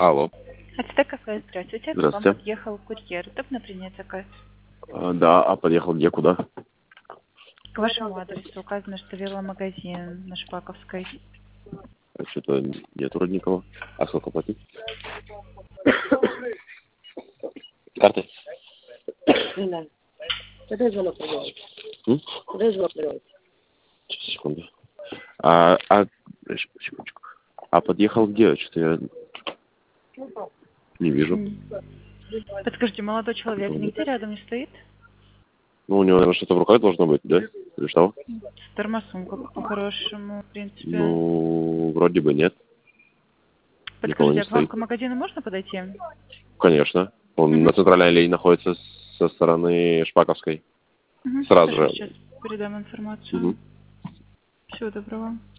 Алло. АЦТ кафе, здравствуйте. К вам Здравствуйте. подъехал курьер. Удобно принять заказ? Да, а подъехал где, куда? К вашему адресу указано, что веломагазин на Шпаковской. Что-то нет вроде никого. А сколько платить? Карты? Да. Куда звонок проверить? М? Куда звонок проверить? Сейчас, секунду. Секундочку. А подъехал где? Что-то я не вижу. Подскажите, молодой человек нигде рядом не стоит? Ну, у него, наверное, что-то в руках должно быть, да? Или что? Термосумка по-хорошему, в принципе. Ну, вроде бы нет. Никого Подскажите, не а к вам стоит. к магазину можно подойти? Конечно. Он на центральной аллее находится со стороны Шпаковской. Сразу Хорошо, же. сейчас передам информацию. Всего доброго.